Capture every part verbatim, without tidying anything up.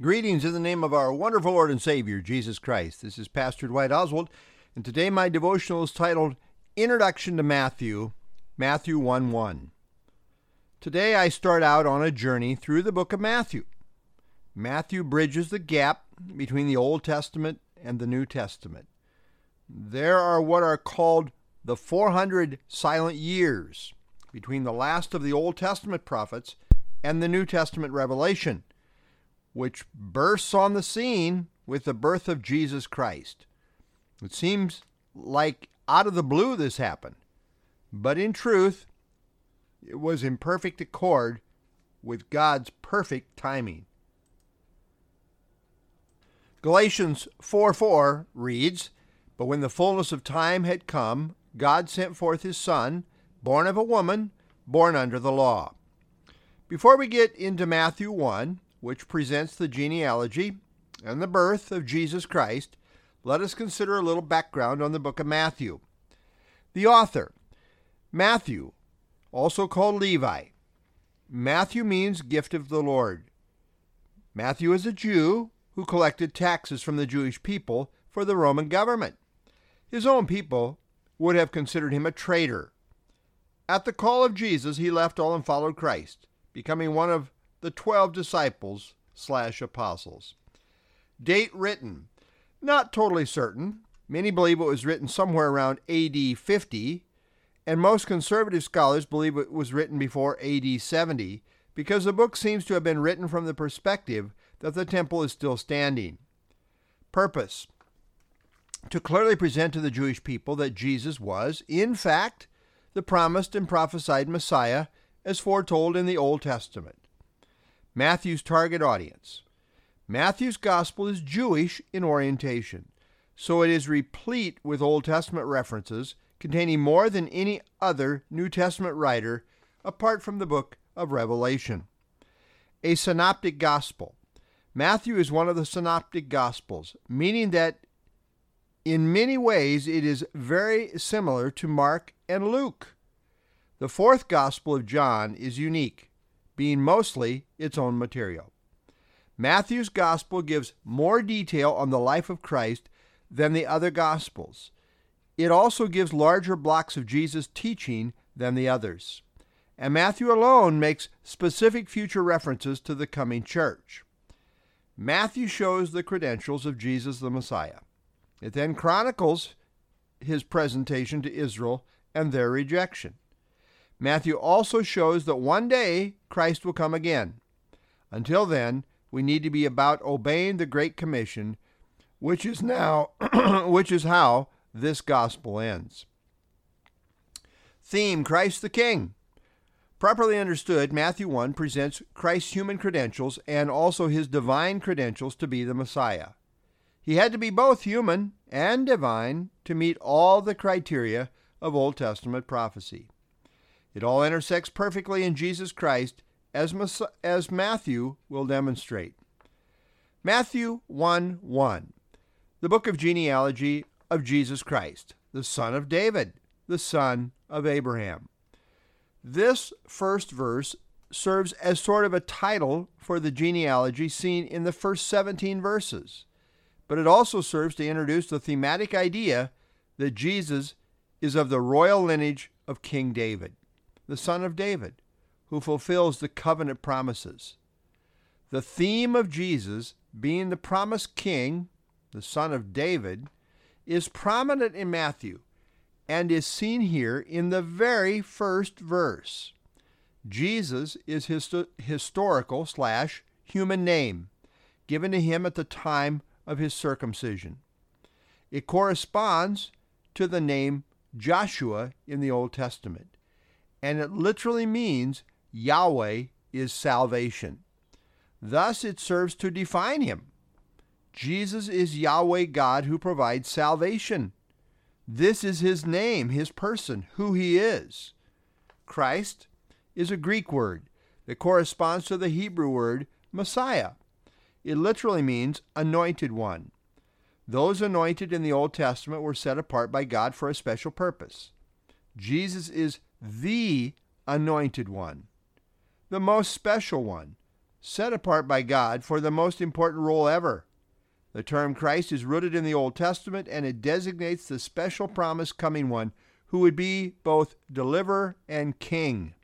Greetings in the name of our wonderful Lord and Savior, Jesus Christ. This is Pastor Dwight Oswald, and today my devotional is titled Introduction to Matthew, Matthew one one. Today I start out on a journey through the book of Matthew. Matthew bridges the gap between the Old Testament and the New Testament. There are what are called the four hundred silent years between the last of the Old Testament prophets and the New Testament revelation, which bursts on the scene with the birth of Jesus Christ. It seems like out of the blue this happened, but in truth, it was in perfect accord with God's perfect timing. Galatians four four reads, "But when the fullness of time had come, God sent forth his Son, born of a woman, born under the law." Before we get into Matthew one, which presents the genealogy and the birth of Jesus Christ, let us consider a little background on the book of Matthew. The author, Matthew, also called Levi. Matthew means gift of the Lord. Matthew is a Jew who collected taxes from the Jewish people for the Roman government. His own people would have considered him a traitor. At the call of Jesus, he left all and followed Christ, becoming one of the twelve disciples slash apostles. Date written, not totally certain. Many believe it was written somewhere around A D fifty, and most conservative scholars believe it was written before A D seventy, because the book seems to have been written from the perspective that the temple is still standing. Purpose: to clearly present to the Jewish people that Jesus was, in fact, the promised and prophesied Messiah as foretold in the Old Testament. Matthew's target audience. Matthew's gospel is Jewish in orientation, so it is replete with Old Testament references containing more than any other New Testament writer apart from the book of Revelation. A synoptic gospel. Matthew is one of the synoptic gospels, meaning that in many ways it is very similar to Mark and Luke. The fourth gospel of John is unique, being mostly its own material. Matthew's gospel gives more detail on the life of Christ than the other gospels. It also gives larger blocks of Jesus' teaching than the others. And Matthew alone makes specific future references to the coming church. Matthew shows the credentials of Jesus the Messiah. It then chronicles his presentation to Israel and their rejection. Matthew also shows that one day Christ will come again. Until then, we need to be about obeying the Great Commission, which is now, which is how this gospel ends. Theme: Christ the King. Properly understood, Matthew one presents Christ's human credentials and also his divine credentials to be the Messiah. He had to be both human and divine to meet all the criteria of Old Testament prophecy. It all intersects perfectly in Jesus Christ, as, as Matthew will demonstrate. Matthew one one, the book of genealogy of Jesus Christ, the son of David, the son of Abraham. This first verse serves as sort of a title for the genealogy seen in the first seventeen verses, but it also serves to introduce the thematic idea that Jesus is of the royal lineage of King David, the son of David, who fulfills the covenant promises. The theme of Jesus being the promised king, the son of David, is prominent in Matthew and is seen here in the very first verse. Jesus is his historical slash human name given to him at the time of his circumcision. It corresponds to the name Joshua in the Old Testament, and it literally means Yahweh is salvation. Thus, it serves to define him. Jesus is Yahweh God who provides salvation. This is his name, his person, who he is. Christ is a Greek word that corresponds to the Hebrew word Messiah. It literally means anointed one. Those anointed in the Old Testament were set apart by God for a special purpose. Jesus is the anointed one, the most special one, set apart by God for the most important role ever. The term Christ is rooted in the Old Testament, and it designates the special promised coming one who would be both deliverer and king.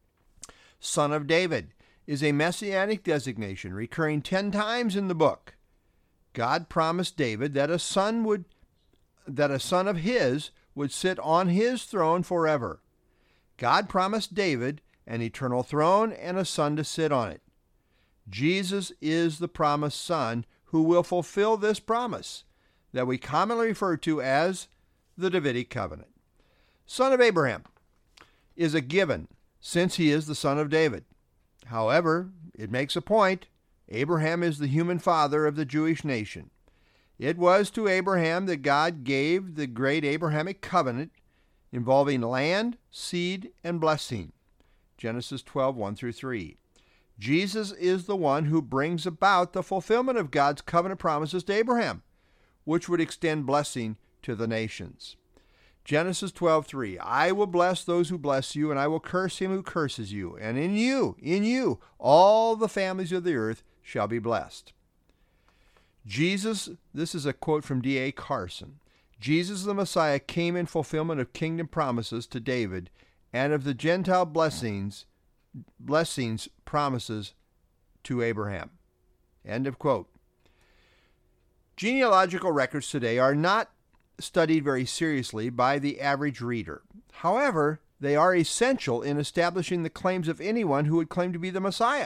Son of David is a messianic designation recurring ten times in the book. God promised David that a son would that a son of his would sit on his throne forever. God promised David an eternal throne and a son to sit on it. Jesus is the promised son who will fulfill this promise that we commonly refer to as the Davidic covenant. Son of Abraham is a given since he is the son of David. However, it makes a point. Abraham is the human father of the Jewish nation. It was to Abraham that God gave the great Abrahamic covenant involving land, seed, and blessing. Genesis twelve, one through three. Jesus is the one who brings about the fulfillment of God's covenant promises to Abraham, which would extend blessing to the nations. Genesis twelve, three. I will bless those who bless you, and I will curse him who curses you. And in you, in you, all the families of the earth shall be blessed. Jesus, this is a quote from D A Carson. Jesus the Messiah came in fulfillment of kingdom promises to David and of the Gentile blessings, blessings promises to Abraham. End of quote. Genealogical records today are not studied very seriously by the average reader. However, they are essential in establishing the claims of anyone who would claim to be the Messiah.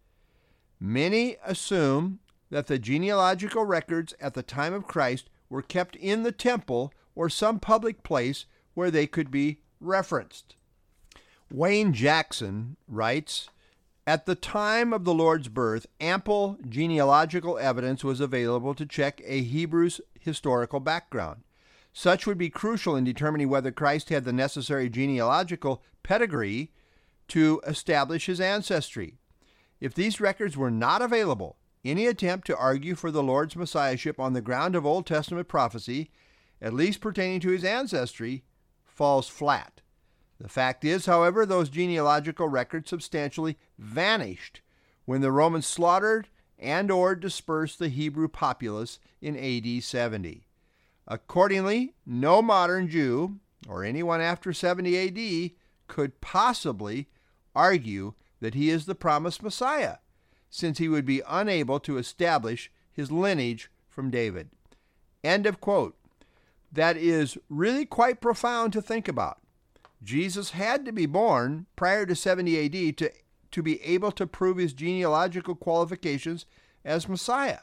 Many assume that the genealogical records at the time of Christ were kept in the temple or some public place where they could be referenced. Wayne Jackson writes, at the time of the Lord's birth, ample genealogical evidence was available to check a Hebrew's historical background. Such would be crucial in determining whether Christ had the necessary genealogical pedigree to establish his ancestry. If these records were not available, any attempt to argue for the Lord's messiahship on the ground of Old Testament prophecy, at least pertaining to his ancestry, falls flat. The fact is, however, those genealogical records substantially vanished when the Romans slaughtered and or dispersed the Hebrew populace in A D seventy. Accordingly, no modern Jew, or anyone after seventy A D, could possibly argue that he is the promised Messiah, since he would be unable to establish his lineage from David. End of quote. That is really quite profound to think about. Jesus had to be born prior to seventy A D to, to be able to prove his genealogical qualifications as Messiah.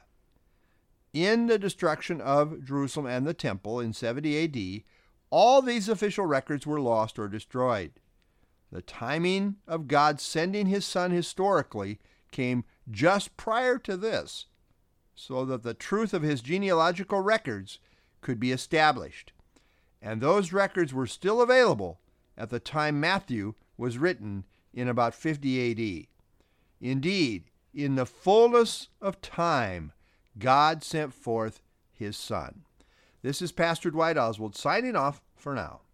In the destruction of Jerusalem and the temple in seventy A D, all these official records were lost or destroyed. The timing of God sending his son historically came just prior to this, so that the truth of his genealogical records could be established. And those records were still available at the time Matthew was written in about fifty A D. Indeed, in the fullness of time, God sent forth his Son. This is Pastor Dwight Oswald signing off for now.